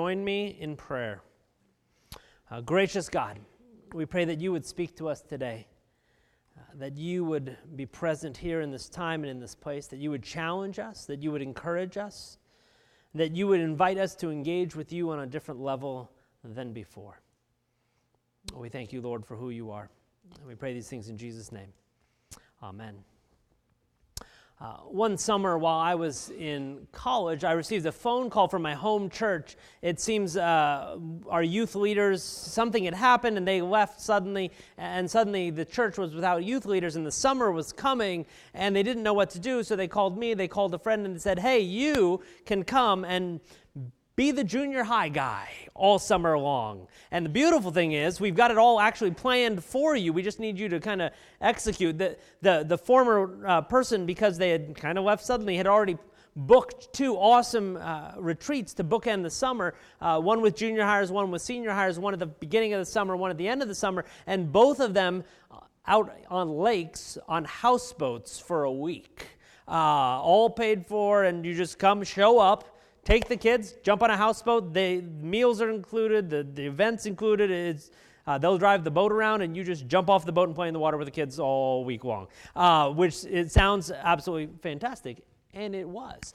join me in prayer? Gracious God, we pray that you would speak to us today, that you would be present here in this time and in this place, that you would challenge us, that you would encourage us, that you would invite us to engage with you on a different level than before. We thank you, Lord, for who you are. And we pray these things in Jesus' name. Amen. One summer while I was in college, I received a phone call from my home church. It seems our youth leaders, something had happened and they left suddenly, and suddenly the church was without youth leaders and the summer was coming and they didn't know what to do, so they called me, they called a friend and said, hey, you can come and be the junior high guy all summer long. And the beautiful thing is, we've got it all actually planned for you. We just need you to kind of execute. The former person, because they had kind of left suddenly, had already booked two awesome retreats to bookend the summer, one with junior hires, one with senior hires, one at the beginning of the summer, one at the end of the summer, and both of them out on lakes on houseboats for a week. All paid for, and you just come, show up, take the kids, jump on a houseboat. The meals are included. The events included. They'll drive the boat around, and you just jump off the boat and play in the water with the kids all week long, which it sounds absolutely fantastic, and it was.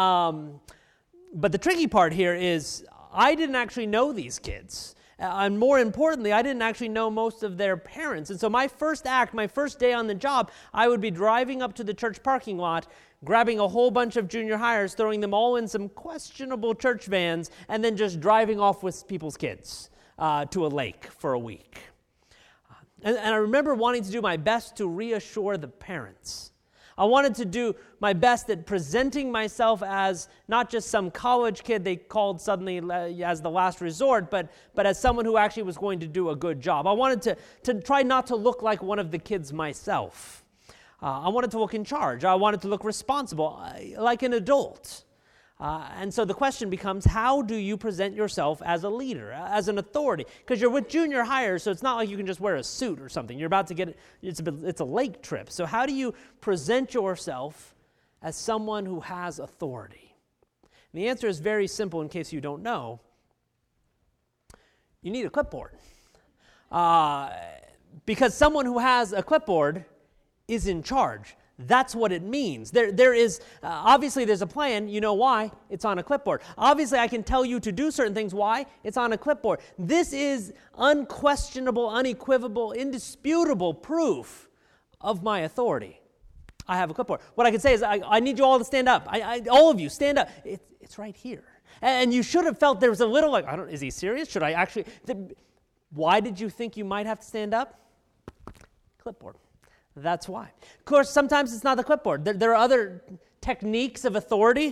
But the tricky part here is I didn't actually know these kids. And more importantly, I didn't actually know most of their parents. And so my first day on the job, I would be driving up to the church parking lot, grabbing a whole bunch of junior hires, throwing them all in some questionable church vans, and then just driving off with people's kids to a lake for a week. And I remember wanting to do my best to reassure the parents. I wanted to do my best at presenting myself as not just some college kid they called suddenly as the last resort, but as someone who actually was going to do a good job. I wanted to try not to look like one of the kids myself. I wanted to look in charge. I wanted to look responsible, like an adult. And so the question becomes, how do you present yourself as a leader, as an authority? Because you're with junior hires, so it's not like you can just wear a suit or something. You're about to get, it's a lake trip. So how do you present yourself as someone who has authority? And the answer is very simple in case you don't know. You need a clipboard. Because someone who has a clipboard is in charge. That's what it means. There is, obviously there's a plan. You know why? It's on a clipboard. Obviously I can tell you to do certain things. Why? It's on a clipboard. This is unquestionable, unequivocal, indisputable proof of my authority. I have a clipboard. What I can say is I need you all to stand up. All of you, stand up. It's right here. And you should have felt there was a little like, is he serious? Should I actually? Why did you think you might have to stand up? Clipboard. That's why. Of course, sometimes it's not the clipboard. There are other techniques of authority.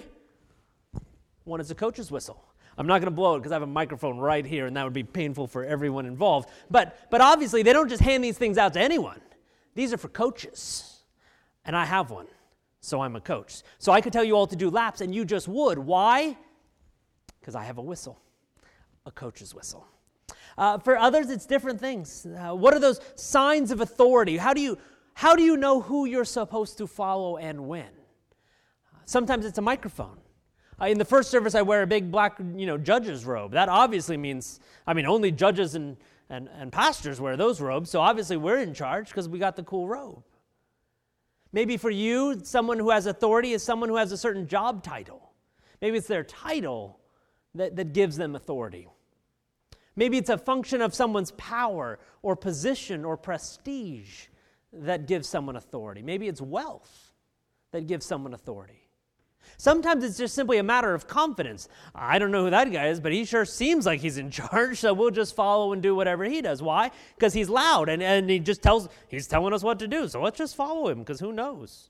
One is a coach's whistle. I'm not going to blow it because I have a microphone right here, and that would be painful for everyone involved. But obviously, they don't just hand these things out to anyone. These are for coaches, and I have one, so I'm a coach. So I could tell you all to do laps, and you just would. Why? Because I have a whistle, a coach's whistle. For others, it's different things. What are those signs of authority? How do you know who you're supposed to follow and when? Sometimes it's a microphone. In the first service, I wear a big black, judge's robe. That obviously means, only judges and pastors wear those robes, so obviously we're in charge because we got the cool robe. Maybe for you, someone who has authority is someone who has a certain job title. Maybe it's their title that gives them authority. Maybe it's a function of someone's power or position or prestige that gives someone authority. Maybe it's wealth that gives someone authority. Sometimes it's just simply a matter of confidence. I don't know who that guy is, but he sure seems like he's in charge, so we'll just follow and do whatever he does. Why? Because he's loud, and he's telling us what to do, so let's just follow him, because who knows?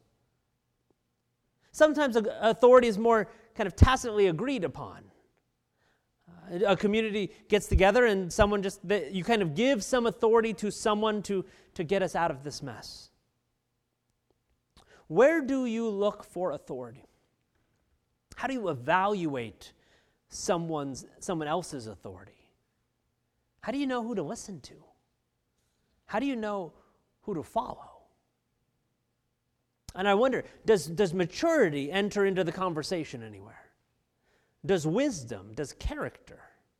Sometimes authority is more kind of tacitly agreed upon. A community gets together and you kind of give some authority to someone to get us out of this mess. Where do you look for authority? How do you evaluate someone else's authority? How do you know who to listen to? How do you know who to follow? And I wonder, does maturity enter into the conversation anywhere? Does wisdom, does character?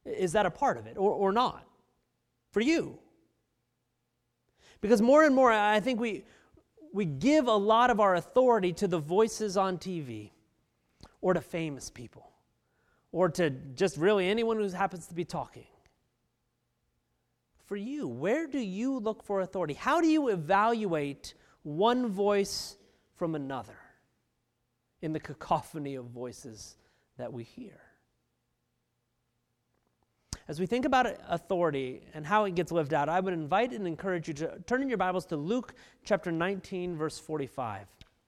Is that a part of it or not? For you. Because more and more, I think we give a lot of our authority to the voices on TV, or to famous people, or to just really anyone who happens to be talking. For you, where do you look for authority? How do you evaluate one voice from another in the cacophony of voices that we hear? As we think about authority and how it gets lived out, I would invite and encourage you to turn in your Bibles to Luke chapter 19, verse 45.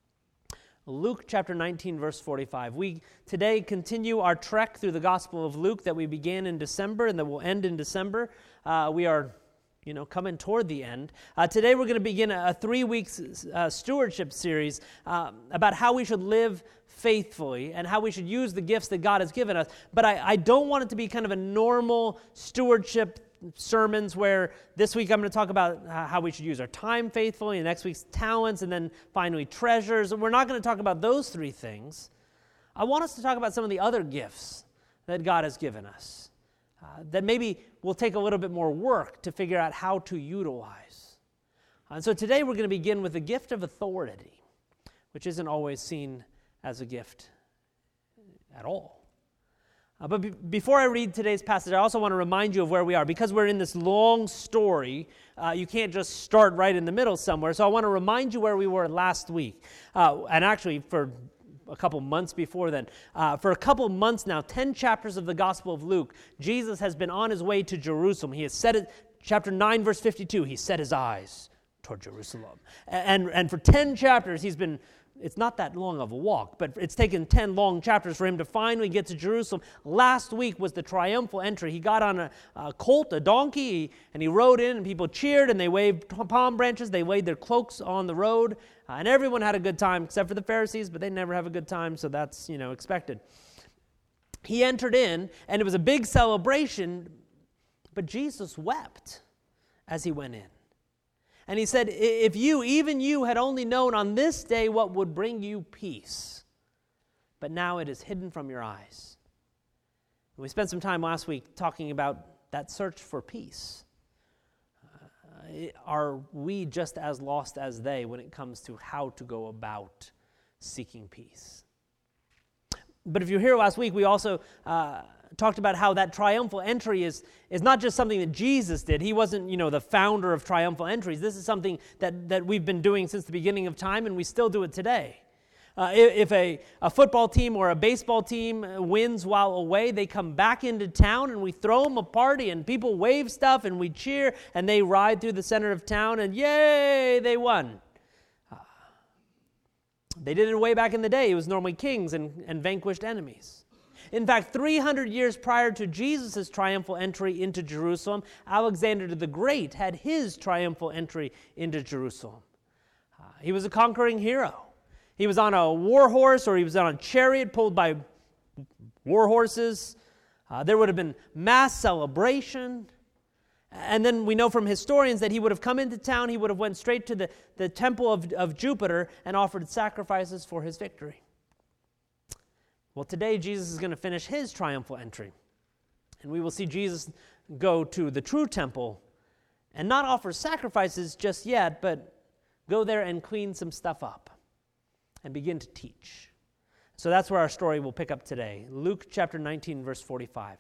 Luke chapter 19, verse 45. We today continue our trek through the Gospel of Luke that we began in December and that will end in December. We are coming toward the end. Today we're going to begin a 3-week stewardship series about how we should live faithfully and how we should use the gifts that God has given us. But I don't want it to be kind of a normal stewardship sermons where this week I'm going to talk about how we should use our time faithfully, and next week's talents, and then finally treasures. We're not going to talk about those 3 things. I want us to talk about some of the other gifts that God has given us that maybe will take a little bit more work to figure out how to utilize. And so today we're going to begin with the gift of authority, which isn't always seen as a gift at all. But before I read today's passage, I also want to remind you of where we are. Because we're in this long story, you can't just start right in the middle somewhere. So I want to remind you where we were last week. And actually, for a couple months before then. For a couple months now, 10 chapters of the Gospel of Luke, Jesus has been on his way to Jerusalem. He has set it, chapter 9, verse 52, he set his eyes toward Jerusalem. And for 10 chapters, he's been, it's not that long of a walk, but it's taken 10 long chapters for him to finally get to Jerusalem. Last week was the triumphal entry. He got on a colt, a donkey, and he rode in, and people cheered, and they waved palm branches. They laid their cloaks on the road, and everyone had a good time, except for the Pharisees, but they never have a good time, so that's, expected. He entered in, and it was a big celebration, but Jesus wept as he went in. And he said, if you, even you, had only known on this day what would bring you peace, but now it is hidden from your eyes. We spent some time last week talking about that search for peace. Are we just as lost as they when it comes to how to go about seeking peace? But if you're here last week, we also talked about how that triumphal entry is not just something that Jesus did. He wasn't, the founder of triumphal entries. This is something that we've been doing since the beginning of time, and we still do it today. If a football team or a baseball team wins while away, they come back into town, and we throw them a party, and people wave stuff, and we cheer, and they ride through the center of town, and yay, they won. They did it way back in the day. It was normally kings and vanquished enemies. In fact, 300 years prior to Jesus' triumphal entry into Jerusalem, Alexander the Great had his triumphal entry into Jerusalem. He was a conquering hero. He was on a war horse, or he was on a chariot pulled by war horses. There would have been mass celebration. And then we know from historians that he would have come into town, he would have went straight to the temple of Jupiter and offered sacrifices for his victory. Well, today Jesus is going to finish his triumphal entry. And we will see Jesus go to the true temple and not offer sacrifices just yet, but go there and clean some stuff up and begin to teach. So that's where our story will pick up today. Luke chapter 19, verse 45.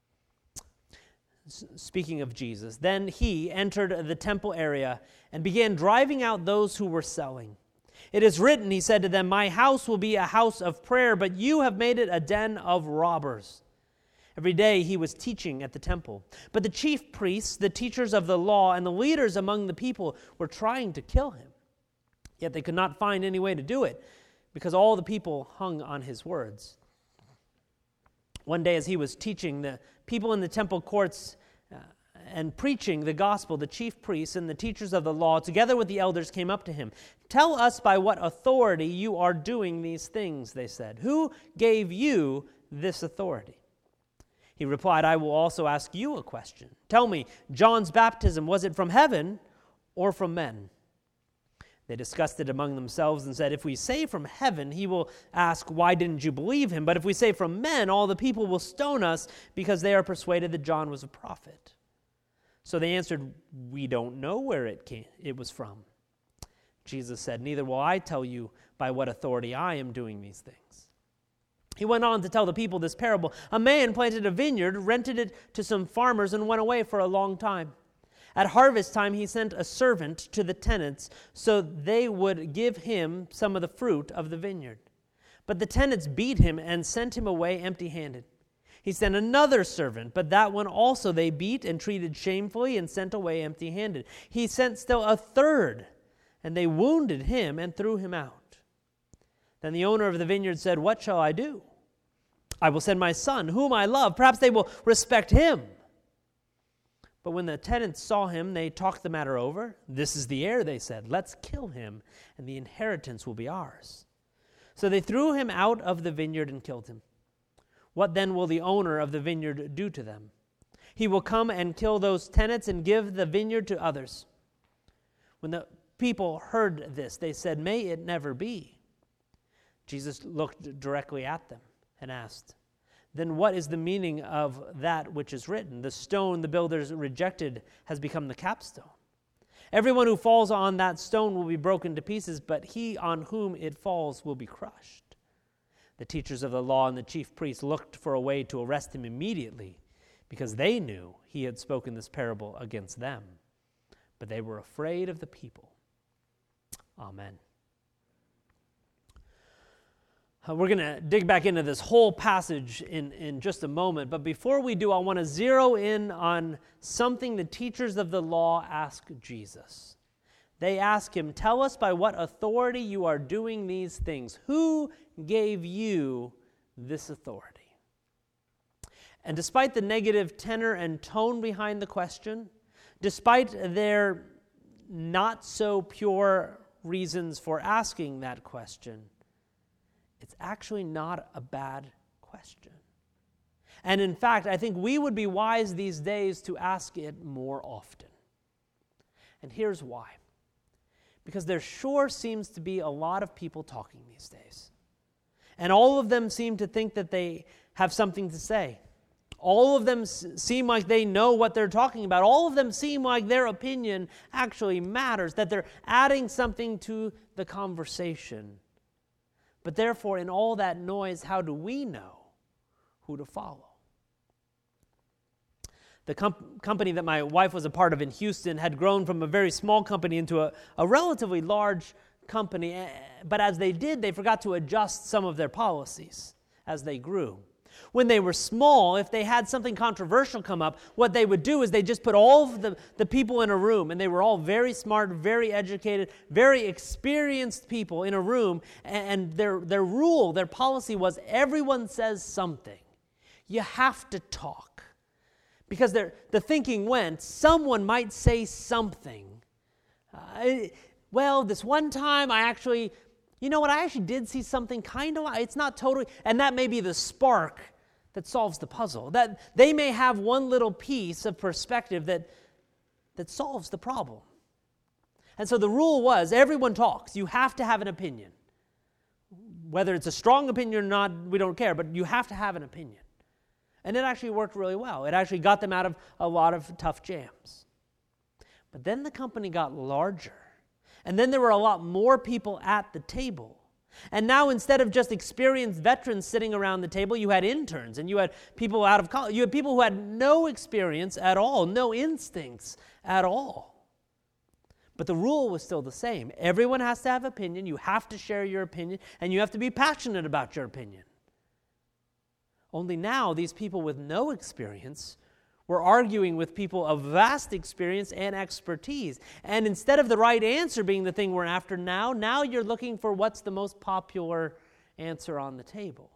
Speaking of Jesus, then he entered the temple area and began driving out those who were selling. It is written, he said to them, my house will be a house of prayer, but you have made it a den of robbers. Every day he was teaching at the temple. But the chief priests, the teachers of the law, and the leaders among the people were trying to kill him. Yet they could not find any way to do it, because all the people hung on his words. One day as he was teaching, the people in the temple courts and preaching the gospel, the chief priests and the teachers of the law, together with the elders, came up to him. Tell us by what authority you are doing these things, they said. Who gave you this authority? He replied, I will also ask you a question. Tell me, John's baptism, was it from heaven or from men? They discussed it among themselves and said, "If we say from heaven, he will ask, 'Why didn't you believe him?' But if we say from men, all the people will stone us because they are persuaded that John was a prophet." So they answered, "We don't know where it was from." Jesus said, "Neither will I tell you by what authority I am doing these things." He went on to tell the people this parable. "A man planted a vineyard, rented it to some farmers, and went away for a long time. At harvest time, he sent a servant to the tenants so they would give him some of the fruit of the vineyard. But the tenants beat him and sent him away empty-handed. He sent another servant, but that one also they beat and treated shamefully and sent away empty-handed. He sent still a third, and they wounded him and threw him out. Then the owner of the vineyard said, 'What shall I do? I will send my son, whom I love. Perhaps they will respect him.' But when the tenants saw him, they talked the matter over. 'This is the heir,' they said. 'Let's kill him, and the inheritance will be ours.' So they threw him out of the vineyard and killed him. What then will the owner of the vineyard do to them? He will come and kill those tenants and give the vineyard to others." When the people heard this, they said, "May it never be." Jesus looked directly at them and asked, "Then what is the meaning of that which is written? The stone the builders rejected has become the capstone. Everyone who falls on that stone will be broken to pieces, but he on whom it falls will be crushed." The teachers of the law and the chief priests looked for a way to arrest him immediately, because they knew he had spoken this parable against them. But they were afraid of the people. Amen. We're going to dig back into this whole passage in just a moment. But before we do, I want to zero in on something the teachers of the law ask Jesus. They ask him, "Tell us by what authority you are doing these things. Who gave you this authority?" And despite the negative tenor and tone behind the question, despite their not so pure reasons for asking that question, it's actually not a bad question. And in fact, I think we would be wise these days to ask it more often. And here's why. Because there sure seems to be a lot of people talking these days. And all of them seem to think that they have something to say. All of them seem like they know what they're talking about. All of them seem like their opinion actually matters, that they're adding something to the conversation. But therefore, in all that noise, how do we know who to follow? The company that my wife was a part of in Houston had grown from a very small company into a relatively large company. But as they did, they forgot to adjust some of their policies as they grew. When they were small, if they had something controversial come up, what they would do is they just put all of the people in a room, and they were all very smart, very educated, very experienced people in a room, and their rule, their policy was everyone says something. You have to talk. Because the thinking went, someone might say something. Well, this one time I actually did see something kind of, it's not totally, and that may be the spark that solves the puzzle. That they may have one little piece of perspective that solves the problem. And so the rule was, everyone talks. You have to have an opinion. Whether it's a strong opinion or not, we don't care, but you have to have an opinion. And it actually worked really well. It actually got them out of a lot of tough jams. But then the company got larger. And then there were a lot more people at the table. And now instead of just experienced veterans sitting around the table, you had interns and you had people out of college. You had people who had no experience at all, no instincts at all. But the rule was still the same. Everyone has to have opinion. You have to share your opinion, and you have to be passionate about your opinion. Only now, these people with no experience were arguing with people of vast experience and expertise. And instead of the right answer being the thing we're after now you're looking for what's the most popular answer on the table.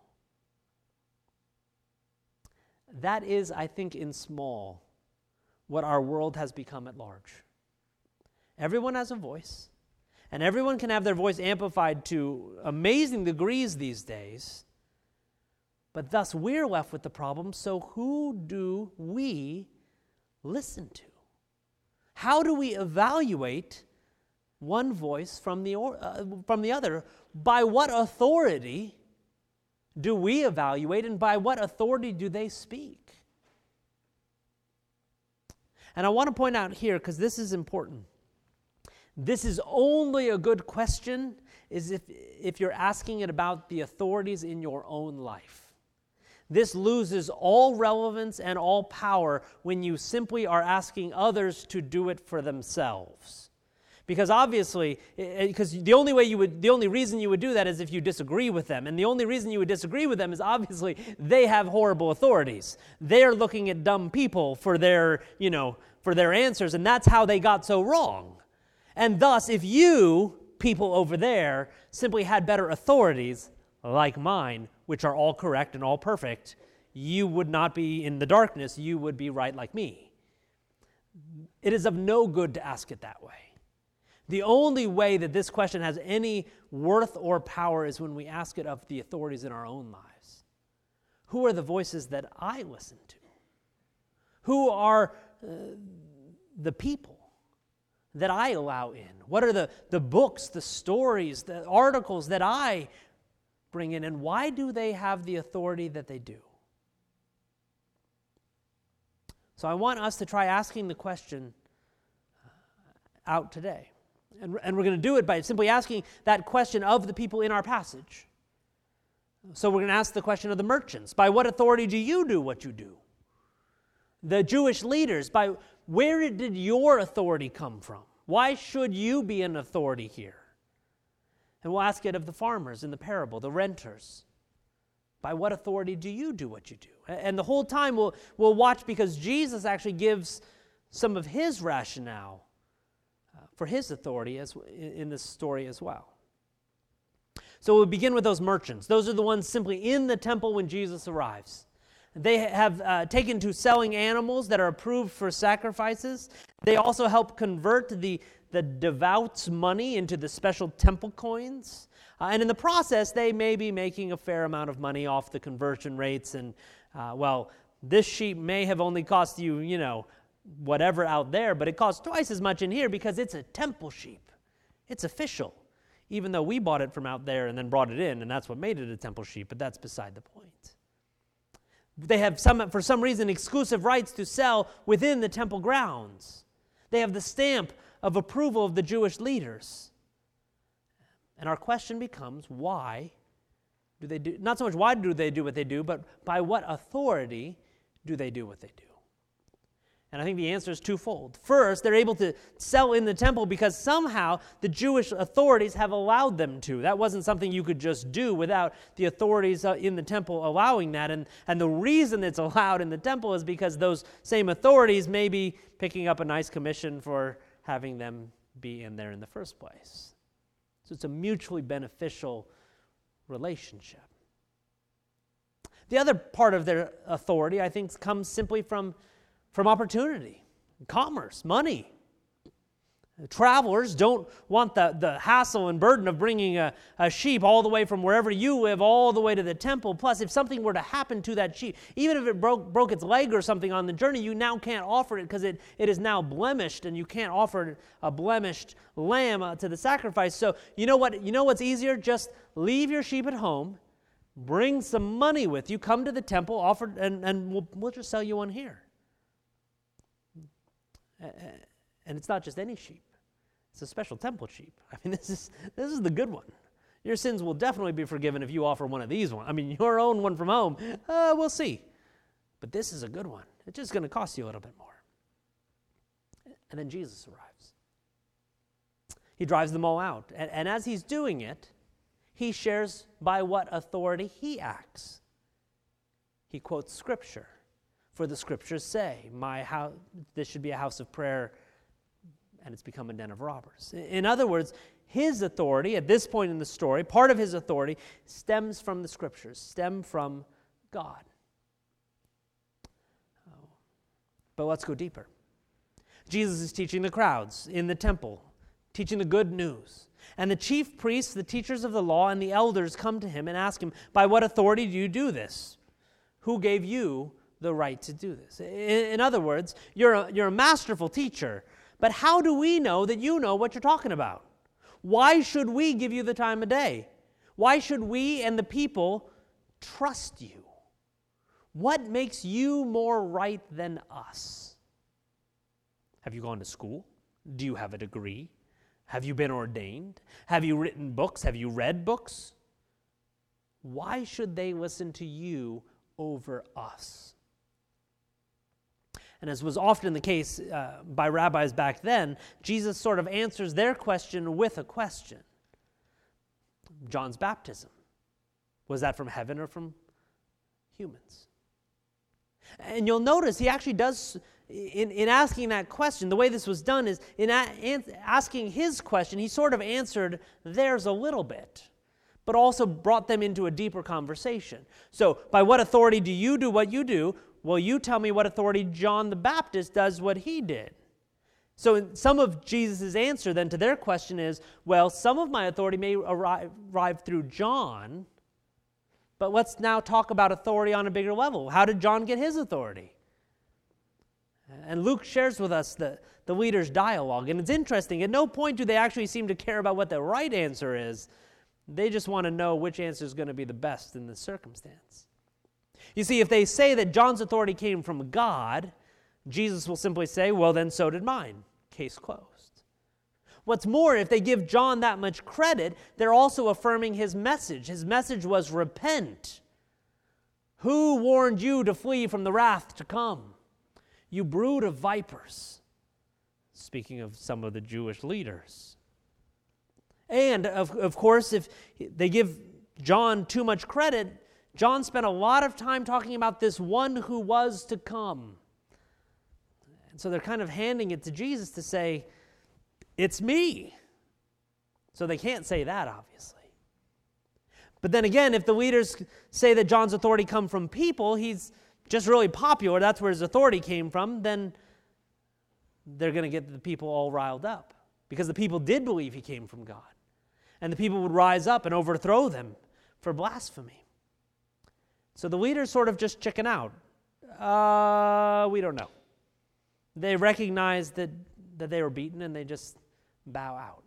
That is, I think, in small, what our world has become at large. Everyone has a voice, and everyone can have their voice amplified to amazing degrees these days. But thus we're left with the problem, so who do we listen to? How do we evaluate one voice from the other. By what authority do we evaluate, and by what authority do they speak? And I want to point out here, because this is important, this is only a good question is if you're asking it about the authorities in your own life. This loses all relevance and all power when you simply are asking others to do it for themselves. Because obviously, the only reason you would do that is if you disagree with them. And the only reason you would disagree with them is obviously they have horrible authorities. They're looking at dumb people for their answers, and that's how they got so wrong. And thus, if you, people over there, simply had better authorities like mine, which are all correct and all perfect, you would not be in the darkness, you would be right like me. It is of no good to ask it that way. The only way that this question has any worth or power is when we ask it of the authorities in our own lives. Who are the voices that I listen to? Who are the people that I allow in? What are the books, the stories, the articles that I bring in, and why do they have the authority that they do? So I want us to try asking the question out today. And we're going to do it by simply asking that question of the people in our passage. So we're going to ask the question of the merchants. By what authority do you do what you do? The Jewish leaders, by where did your authority come from? Why should you be an authority here? And we'll ask it of the farmers in the parable, the renters. By what authority do you do what you do? And the whole time we'll watch, because Jesus actually gives some of his rationale for his authority in this story as well. So we'll begin with those merchants. Those are the ones simply in the temple when Jesus arrives. They have taken to selling animals that are approved for sacrifices. They also help convert the devout's money into the special temple coins. And in the process, they may be making a fair amount of money off the conversion rates. And, this sheep may have only cost you, whatever out there, but it costs twice as much in here because it's a temple sheep. It's official, even though we bought it from out there and then brought it in, and that's what made it a temple sheep, but that's beside the point. They have, for some reason, exclusive rights to sell within the temple grounds. They have the stamp of approval of the Jewish leaders. And our question becomes, why do they do, not so much why do they do what they do, but by what authority do they do what they do? And I think the answer is twofold. First, they're able to sell in the temple because somehow the Jewish authorities have allowed them to. That wasn't something you could just do without the authorities in the temple allowing that. And the reason it's allowed in the temple is because those same authorities may be picking up a nice commission for having them be in there in the first place. So it's a mutually beneficial relationship. The other part of their authority, I think, comes simply from opportunity, commerce, money. Travelers don't want the hassle and burden of bringing a sheep all the way from wherever you live all the way to the temple. Plus, if something were to happen to that sheep, even if it broke its leg or something on the journey, you now can't offer it because it is now blemished, and you can't offer a blemished lamb to the sacrifice. So you know what's easier? Just leave your sheep at home, bring some money with you, come to the temple, offer, and we'll just sell you one here. And it's not just any sheep. It's a special temple sheep. I mean, this is the good one. Your sins will definitely be forgiven if you offer one of these ones. I mean, your own one from home, we'll see. But this is a good one. It's just going to cost you a little bit more. And then Jesus arrives. He drives them all out. And as he's doing it, he shares by what authority he acts. He quotes Scripture. For the Scriptures say, "My house, this should be a house of prayer, and it's become a den of robbers." In other words, his authority at this point in the story, part of his authority, stems from the Scriptures, stem from God. But let's go deeper. Jesus is teaching the crowds in the temple, teaching the good news. And the chief priests, the teachers of the law, and the elders come to him and ask him, "By what authority do you do this? Who gave you the right to do this?" In other words, you're a masterful teacher, but how do we know that you know what you're talking about? Why should we give you the time of day? Why should we and the people trust you? What makes you more right than us? Have you gone to school? Do you have a degree? Have you been ordained? Have you written books? Have you read books? Why should they listen to you over us? And as was often the case by rabbis back then, Jesus sort of answers their question with a question. John's baptism, was that from heaven or from humans? And you'll notice he actually does, in asking that question, the way this was done is, in asking his question, he sort of answered theirs a little bit, but also brought them into a deeper conversation. So, by what authority do you do what you do? Well, you tell me what authority John the Baptist does what he did. So some of Jesus' answer then to their question is, well, some of my authority may arrive through John, but let's now talk about authority on a bigger level. How did John get his authority? And Luke shares with us the leaders' dialogue. And it's interesting, at no point do they actually seem to care about what the right answer is. They just want to know which answer is going to be the best in this circumstance. You see, if they say that John's authority came from God, Jesus will simply say, well, then so did mine. Case closed. What's more, if they give John that much credit, they're also affirming his message. His message was repent. Who warned you to flee from the wrath to come? You brood of vipers. Speaking of some of the Jewish leaders. And, of course, if they give John too much credit, John spent a lot of time talking about this one who was to come. And so they're kind of handing it to Jesus to say, it's me. So they can't say that, obviously. But then again, if the leaders say that John's authority come from people, he's just really popular, that's where his authority came from, then they're going to get the people all riled up. Because the people did believe he came from God. And the people would rise up and overthrow them for blasphemy. So the leaders sort of just chicken out. We don't know. They recognize that they were beaten and they just bow out.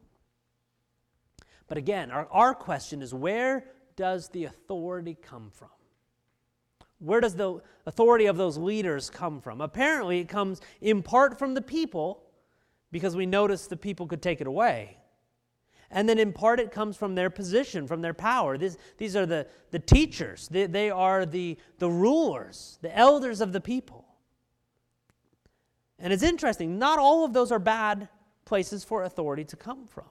But again, our question is, where does the authority come from? Where does the authority of those leaders come from? Apparently it comes in part from the people, because we notice the people could take it away. And then in part it comes from their position, from their power. These are the teachers. They are the rulers, the elders of the people. And it's interesting, not all of those are bad places for authority to come from.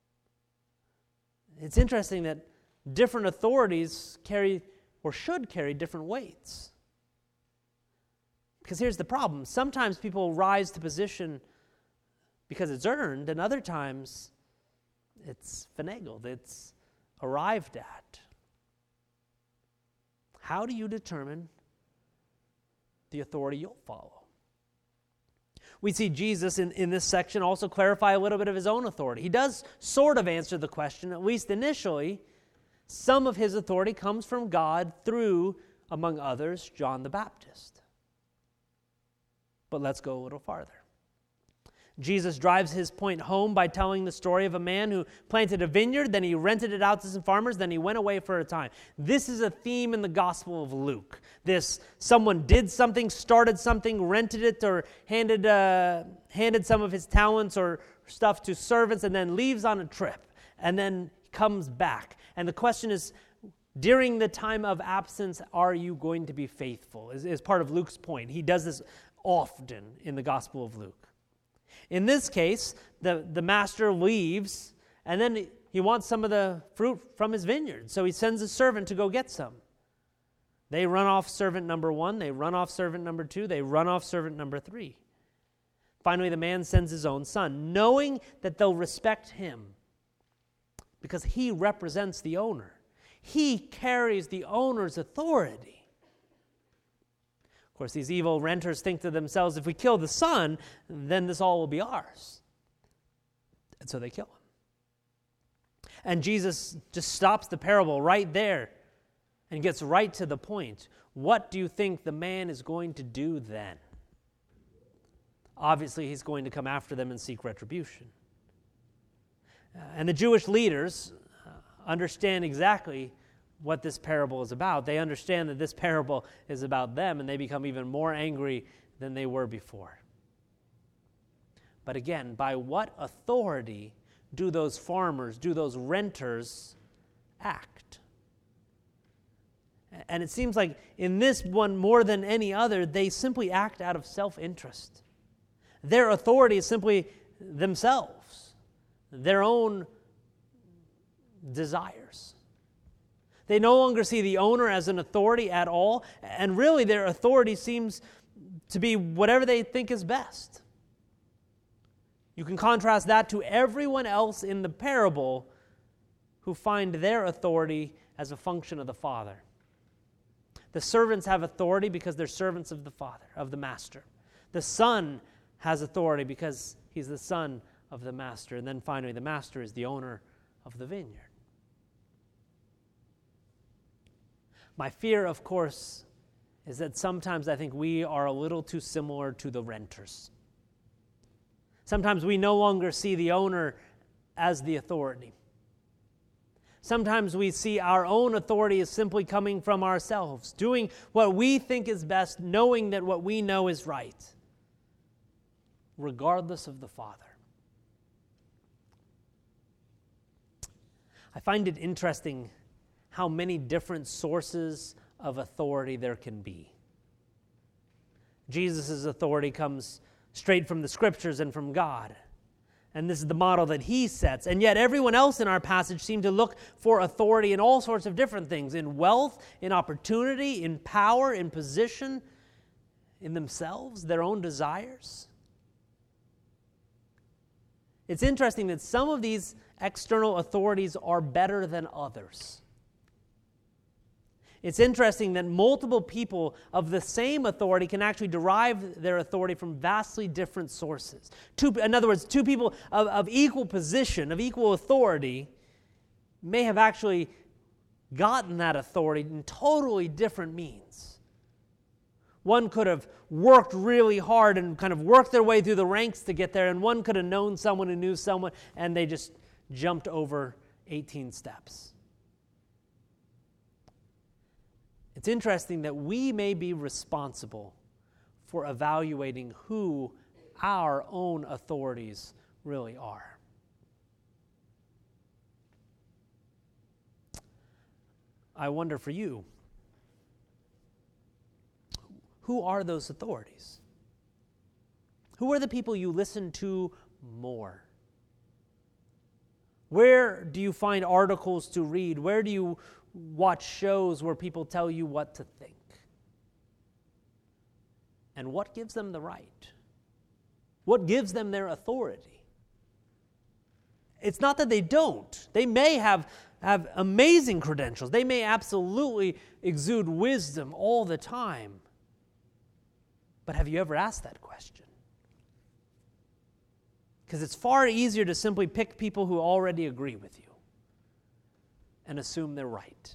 It's interesting that different authorities carry or should carry different weights. Because here's the problem. Sometimes people rise to position because it's earned, and other times it's finagled, it's arrived at. How do you determine the authority you'll follow? We see Jesus in this section also clarify a little bit of his own authority. He does sort of answer the question, at least initially. Some of his authority comes from God through, among others, John the Baptist. But let's go a little farther. Jesus drives his point home by telling the story of a man who planted a vineyard, then he rented it out to some farmers, then he went away for a time. This is a theme in the Gospel of Luke. Someone did something, started something, rented it, or handed some of his talents or stuff to servants, and then leaves on a trip, and then comes back. And the question is, during the time of absence, are you going to be faithful? Is part of Luke's point. He does this often in the Gospel of Luke. In this case, the master leaves, and then he wants some of the fruit from his vineyard. So he sends a servant to go get some. They run off servant number 1. They run off servant number 2. They run off servant number 3. Finally, the man sends his own son, knowing that they'll respect him because he represents the owner. He carries the owner's authority. Of course, these evil renters think to themselves, if we kill the son, then this all will be ours. And so they kill him. And Jesus just stops the parable right there and gets right to the point. What do you think the man is going to do then? Obviously, he's going to come after them and seek retribution. And the Jewish leaders understand exactly what this parable is about. They understand that this parable is about them, and they become even more angry than they were before. But again, by what authority do those farmers, do those renters act? And it seems like in this one more than any other, they simply act out of self-interest. Their authority is simply themselves, their own desires. They no longer see the owner as an authority at all, and really their authority seems to be whatever they think is best. You can contrast that to everyone else in the parable who find their authority as a function of the Father. The servants have authority because they're servants of the Father, of the Master. The Son has authority because he's the son of the Master. And then finally, the Master is the owner of the vineyard. My fear, of course, is that sometimes I think we are a little too similar to the renters. Sometimes we no longer see the owner as the authority. Sometimes we see our own authority as simply coming from ourselves, doing what we think is best, knowing that what we know is right, regardless of the Father. I find it interesting how many different sources of authority there can be. Jesus' authority comes straight from the Scriptures and from God. And this is the model that he sets. And yet everyone else in our passage seemed to look for authority in all sorts of different things, in wealth, in opportunity, in power, in position, in themselves, their own desires. It's interesting that some of these external authorities are better than others. It's interesting that multiple people of the same authority can actually derive their authority from vastly different sources. In other words, two people of equal position, of equal authority, may have actually gotten that authority in totally different means. One could have worked really hard and kind of worked their way through the ranks to get there, and one could have known someone who knew someone, and they just jumped over 18 steps. It's interesting that we may be responsible for evaluating who our own authorities really are. I wonder for you, who are those authorities? Who are the people you listen to more? Where do you find articles to read? Where do you watch shows where people tell you what to think? And what gives them the right? What gives them their authority? It's not that they don't. They may have amazing credentials. They may absolutely exude wisdom all the time. But have you ever asked that question? Because it's far easier to simply pick people who already agree with you and assume they're right.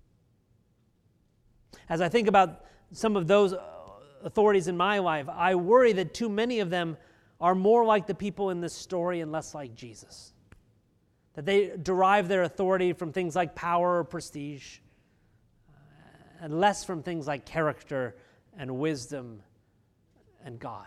As I think about some of those authorities in my life, I worry that too many of them are more like the people in this story and less like Jesus. That they derive their authority from things like power or prestige, and less from things like character and wisdom and God.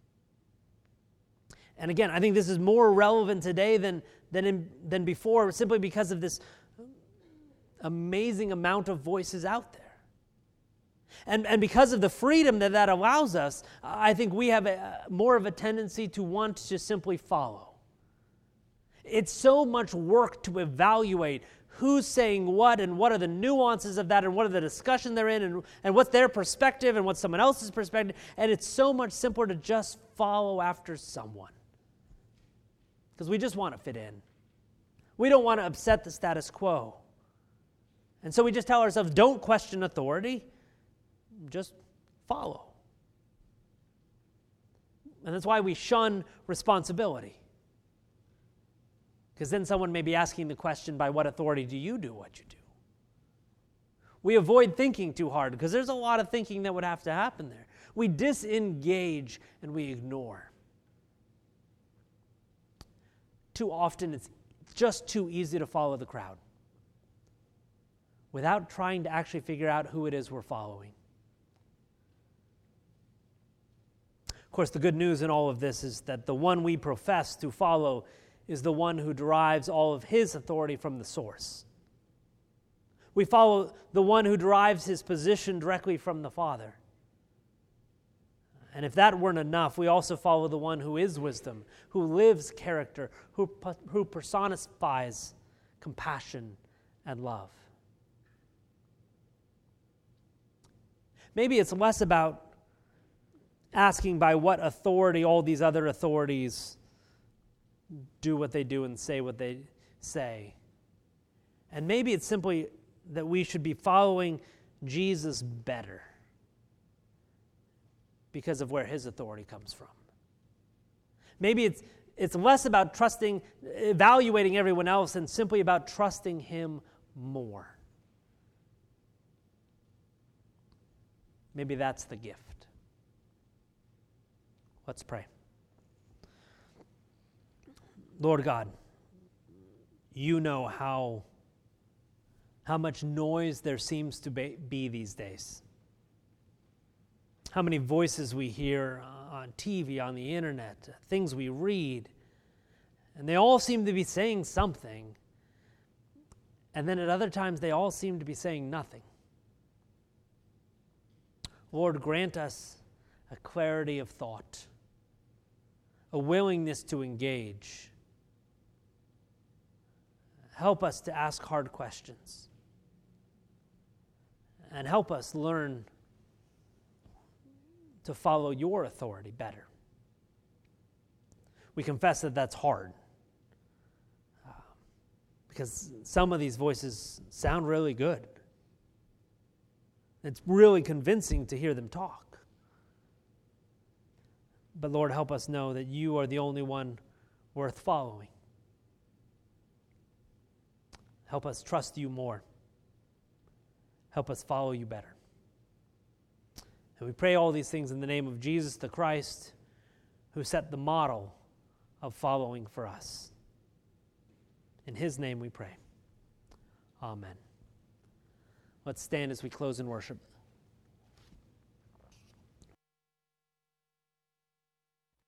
And again, I think this is more relevant today than before, simply because of this amazing amount of voices out there. And because of the freedom that allows us, I think we have more of a tendency to want to simply follow. It's so much work to evaluate who's saying what and what are the nuances of that and what are the discussion they're in and what's their perspective and what's someone else's perspective. And it's so much simpler to just follow after someone. Because we just want to fit in. We don't want to upset the status quo. And so we just tell ourselves, don't question authority, just follow. And that's why we shun responsibility. Because then someone may be asking the question, by what authority do you do what you do? We avoid thinking too hard because there's a lot of thinking that would have to happen there. We disengage and we ignore. Too often it's just too easy to follow the crowd without trying to actually figure out who it is we're following. Of course, the good news in all of this is that the one we profess to follow is the one who derives all of his authority from the source. We follow the one who derives his position directly from the Father. And if that weren't enough, we also follow the one who is wisdom, who lives character, who personifies compassion and love. Maybe it's less about asking by what authority all these other authorities do what they do and say what they say. And maybe it's simply that we should be following Jesus better because of where his authority comes from. Maybe it's less about evaluating everyone else and simply about trusting him more. Maybe that's the gift. Let's pray. Lord God, you know how much noise there seems to be these days. How many voices we hear on TV, on the internet, things we read, and they all seem to be saying something, and then at other times they all seem to be saying nothing. Lord, grant us a clarity of thought, a willingness to engage. Help us to ask hard questions, and help us learn to follow your authority better. We confess that that's hard because some of these voices sound really good. It's really convincing to hear them talk. But Lord, help us know that you are the only one worth following. Help us trust you more. Help us follow you better. And we pray all these things in the name of Jesus the Christ, who set the model of following for us. In his name we pray. Amen. Let's stand as we close in worship.